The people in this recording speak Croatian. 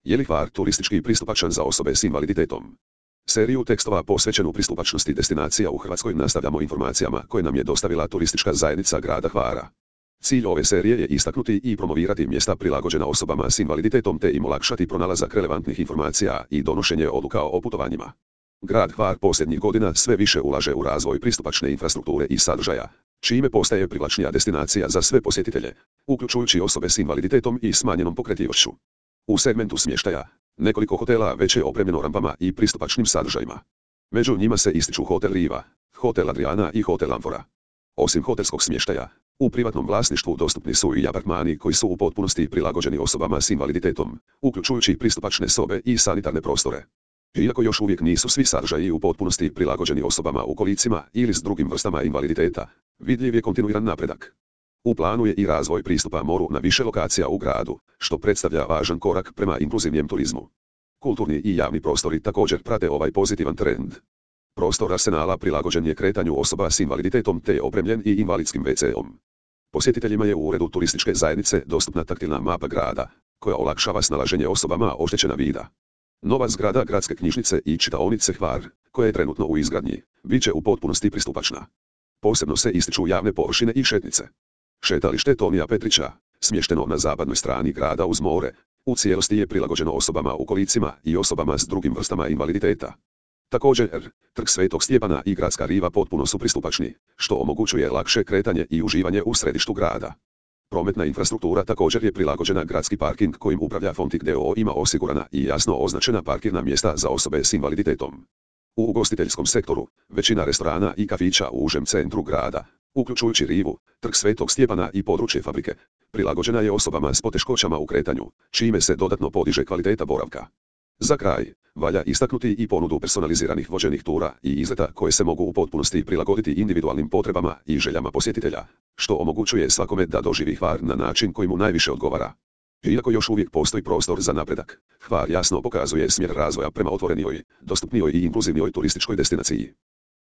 Je li Hvar turistički pristupačan za osobe s invaliditetom? Seriju tekstova posvećenu pristupačnosti destinacija u Hrvatskoj nastavljamo informacijama koje nam je dostavila turistička zajednica grada Hvara. Cilj ove serije je istaknuti i promovirati mjesta prilagođena osobama s invaliditetom te im olakšati pronalazak relevantnih informacija i donošenje odluka o putovanjima. Grad Hvar posljednjih godina sve više ulaže u razvoj pristupačne infrastrukture i sadržaja, čime postaje privlačnija destinacija za sve posjetitelje, uključujući osobe s invaliditetom i smanjenom pokretljivošću. U segmentu smještaja, nekoliko hotela već je opremljeno rampama i pristupačnim sadržajima. Među njima se ističu Hotel Riva, Hotel Adriana i Hotel Amfora. Osim hotelskog smještaja, u privatnom vlasništvu dostupni su i apartmani koji su u potpunosti prilagođeni osobama s invaliditetom, uključujući pristupačne sobe i sanitarne prostore. Iako još uvijek nisu svi sadržaji u potpunosti prilagođeni osobama u kolicima ili s drugim vrstama invaliditeta, vidljiv je kontinuiran napredak. U planu je i razvoj pristupa moru na više lokacija u gradu, što predstavlja važan korak prema inkluzivnijem turizmu. Kulturni i javni prostori također prate ovaj pozitivan trend. Prostor Arsenala prilagođen je kretanju osoba s invaliditetom te je opremljen i invalidskim WC-om. Posjetiteljima je u uredu turističke zajednice dostupna taktilna mapa grada, koja olakšava snalaženje osobama oštećena vida. Nova zgrada gradske knjižnice i čitaonice Hvar, koja je trenutno u izgradnji, bit će u potpunosti pristupačna. Posebno se ističu javne površine i šetnice. Šetalište Tonija Petrića, smješteno na zapadnoj strani grada uz more, u cijelosti je prilagođeno osobama u kolicima i osobama s drugim vrstama invaliditeta. Također, Trg Svetog Stjepana i Gradska riva potpuno su pristupačni, što omogućuje lakše kretanje i uživanje u središtu grada. Prometna infrastruktura također je prilagođena. Gradski parking kojim upravlja Fontik d.o.o. ima osigurana i jasno označena parkirna mjesta za osobe s invaliditetom. U ugostiteljskom sektoru, većina restorana i kafića u užem centru grada, uključujući rivu, Trg Svetog Stjepana i područje fabrike, prilagođena je osobama s poteškoćama u kretanju, čime se dodatno podiže kvaliteta boravka. Za kraj, valja istaknuti i ponudu personaliziranih vođenih tura i izleta koje se mogu u potpunosti prilagoditi individualnim potrebama i željama posjetitelja, što omogućuje svakome da doživi Hvar na način koji mu najviše odgovara. Iako još uvijek postoji prostor za napredak, Hvar jasno pokazuje smjer razvoja prema otvorenijoj, dostupnijoj i inkluzivnijoj turističkoj destinaciji.